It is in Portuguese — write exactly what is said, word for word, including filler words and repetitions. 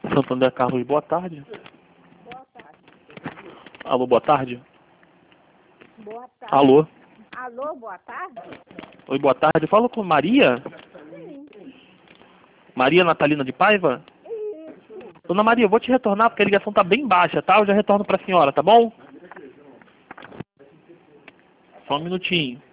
Santo André Carlos, boa tarde. Boa tarde. Alô, boa tarde. Boa tarde. Alô. Alô, boa tarde? Oi, boa tarde. Fala com Maria? Sim. Maria Natalina de Paiva? Isso. Dona Maria, eu vou te retornar porque a ligação tá bem baixa, tá? Eu já retorno pra senhora, tá bom? Só um minutinho.